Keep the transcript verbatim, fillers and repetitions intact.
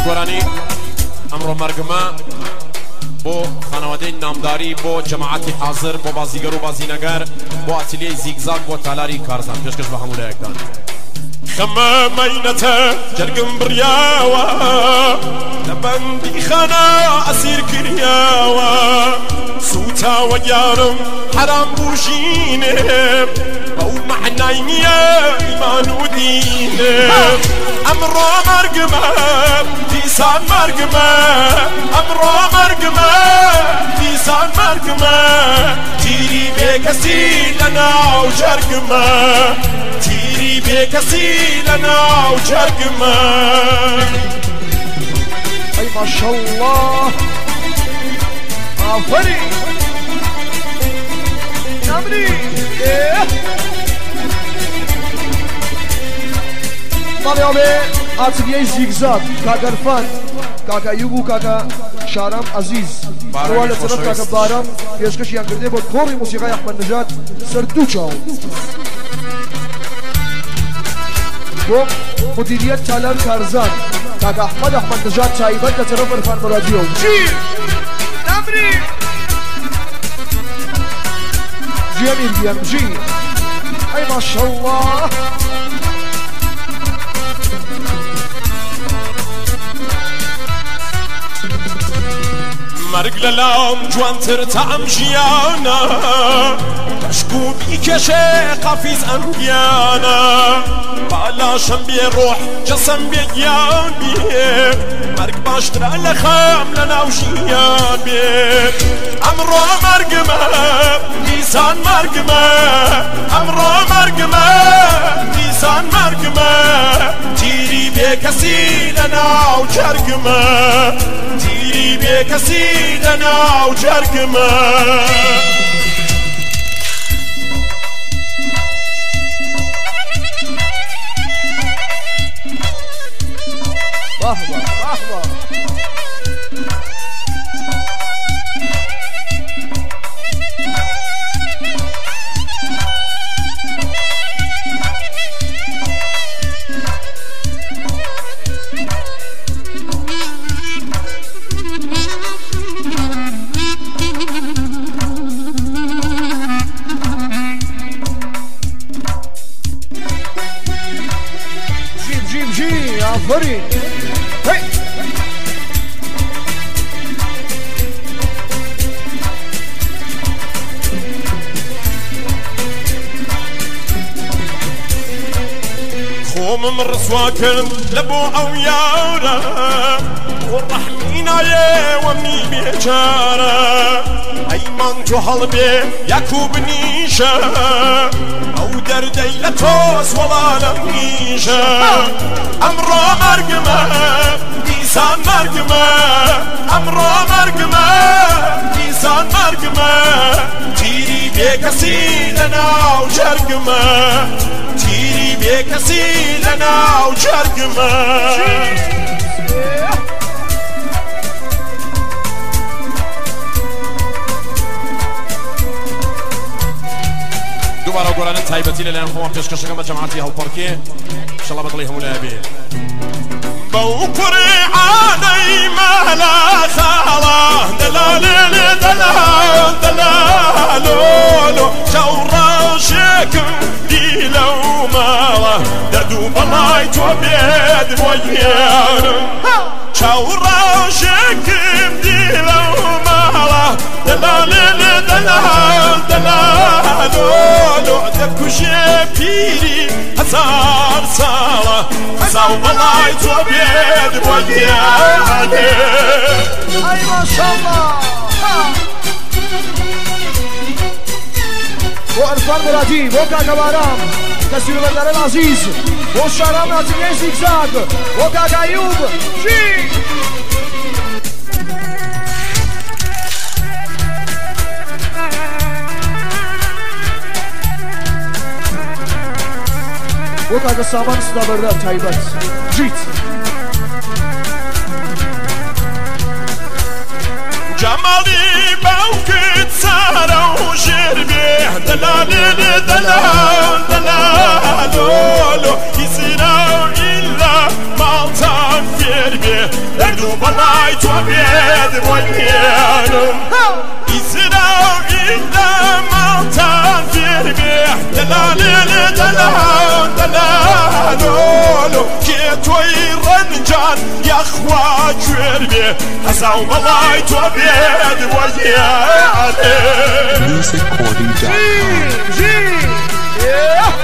گۆرانی ئەمڕۆ مەرگمە بۆ خانەوادەی نامداری بۆ جەماعەتی حاضر بۆ بازیگەر و بازینەگەر بۆ ئاتیلیەی زیگزاگ بۆ تالاری کارزان پێشکەش بە هەموو لایەکدان خەمە مەینەتە جەرگم بڕیاوە لە بەندی خانە ئەسیر کردیاوە سوتاوە یارم حرام بوژینێم بەو مەعنای نییە ئیمان و دینێم ئەمڕۆ مەرگمە دیسان مەرگمە ئەمڕۆ مەرگمە دیسان مەرگمە تیری بێکەسی لەناو جەرگمە تیری بێکەسی لەناو جەرگمە ئەی ماشەڵڵاه ئافەرین نامری ماڵیاڵێ ئاتلیەی زیگزاگ کاکە عرفان کاکە ئەیوب و کاکە شارام عەزیز هەروە لە سەرەف کاکە بارام پێشکەشیان کردێ بۆ کۆڕی موسیقای ئەحمەد نەژاد سەر دوو چاو بۆ مدیریەت تالار کارزان کاکە ئەحمەد ئەحمەد نەژاد تایبەت لە سەرەف عرفان مەرادیۆ جیر نامری جیەمین بیان جیر ئەی ماشەڵڵاه مەرگ لەلام جوانتر تەعەم ژیانە کەشک و بیکەشێ قەفیز ئەنگیانە بالاشم بێ ڕۆح جەسەم بێ گیان بێ مەرگ باشترە لە خەم لەناو ژیان بێ ئەمڕۆ مەرگمە دیسان مەرگمە ئەمڕۆ مەرگمە دیسان مەرگمە تیری بێکەسی لەناو جەرگمە تیری بێکەسی لەناو جەرگمە واه واه واه جيب جيب جيب يا فريد هي خۆمم ڕسواکردم لە بۆ ئەو یارە بۆ ڕەحمی نایێوەمی بێچارە ئەیمان تۆ هەڵبێ یەکوو بنیشە ئەو دەردەی لە تۆس وەڵانە نیژە ئەمڕۆ مەرگمە دیسان مەرگمە ئەمڕۆ مەرگمە دیسان مەرگمە تیری بێکەسی لەناو جەرگمە تیری بێکەسی لەناو جەرگمە دووبارە گۆرانە تایبەتی لەلایەن خۆوان پێشکەشەکەم بە جەماعەتی هەڵپەڕکێ ئینشەڵڵا بەدڵی هەموو لایە بێ بەو قورعانەی مەلا خاڵە دەلالێ دەلال دەلالۆلۆ شەو ڕەشێکم دی لەو ماڵە دەرد و بەڵای تۆ بێت بۆ یارم چاو ڕەشێکم دی لەو ماڵە دەلالێ دەلال دەلالۆلۆ دەکوژێ پیری هەزار ساڵە ساو بەڵای تۆ بێت بۆ دیانێ ئەی ماشەڵڵا بۆ عرفان مرادی بۆ کاکە بارام کەسی بەندەرە عەزیز بۆ شارام ئاتلیەی زیگزاگ بۆ کاکە ئەیوب جی بۆ کاکە سامان سنابەردار تایبەت جیت جەماڵی باوکت سارە و ژێر بێ دەلالێ دەلال دەلالۆلۆ هیچ جربي دردو بلاي توبيد وينم إزراو إلا ما تنفربي دلالي دلال دلالولو كيتوي رنجان يا أخوة جربي هزاو بلاي توبيد وينم Music Recording dot com. G, G, yeah.